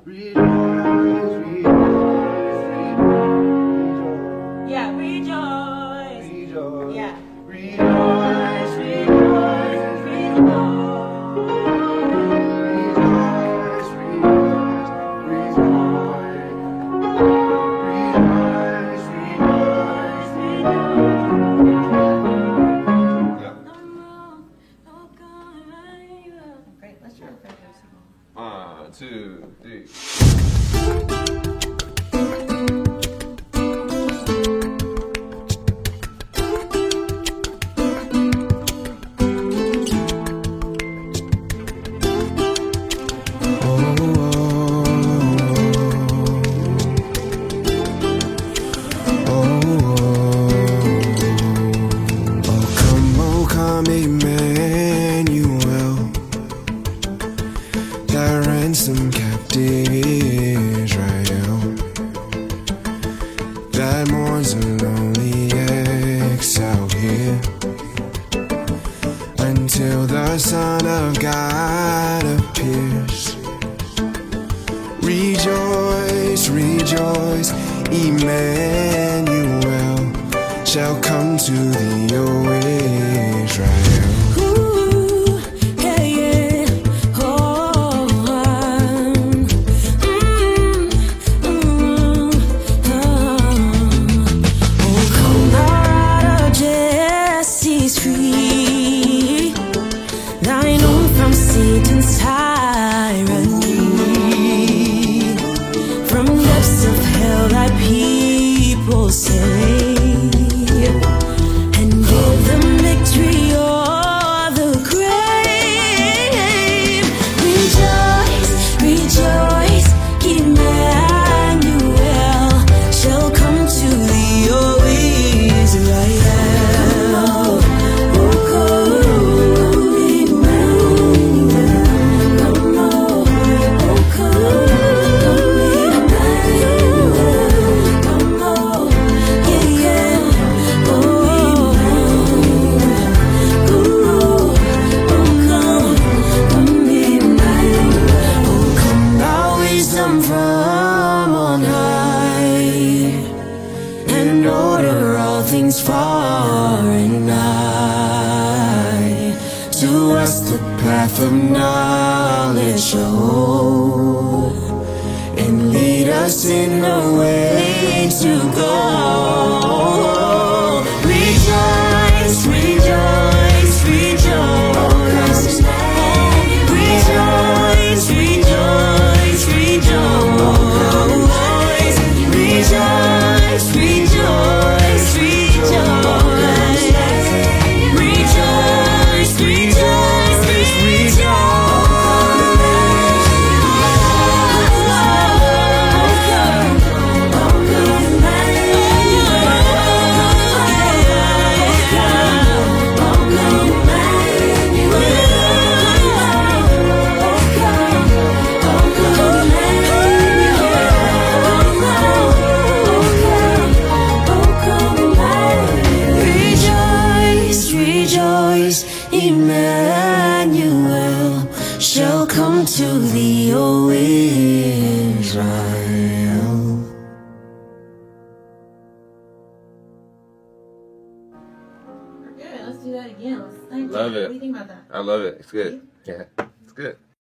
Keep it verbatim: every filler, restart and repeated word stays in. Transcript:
Yeah, rejoice. Rejoice. Yeah. Rejoice, rejoice, rejoice. Rejoice, rejoice, Okay, let's try to play this. One, two, three. Ransom captive Israel that mourns a lonely exile here until the Son of God appears. Rejoice, rejoice, Emmanuel shall come to thee, O Israel. Satan's tyranny, from depths of hell thy people save, and give them victory o'er the grave. Rejoice, rejoice, Emmanuel shall come to thee, O Israel. Things far and nigh, to us the path of knowledge show, and lead us in the way to go. Rejoice, rejoice, rejoice, rejoice, rejoice, rejoice, rejoice, rejoice. Emmanuel shall come to thee, O Israel. We're good. Let's do that again. Let's thank Love you. it. What do you think about that? I love it. It's good. Yeah, it's good.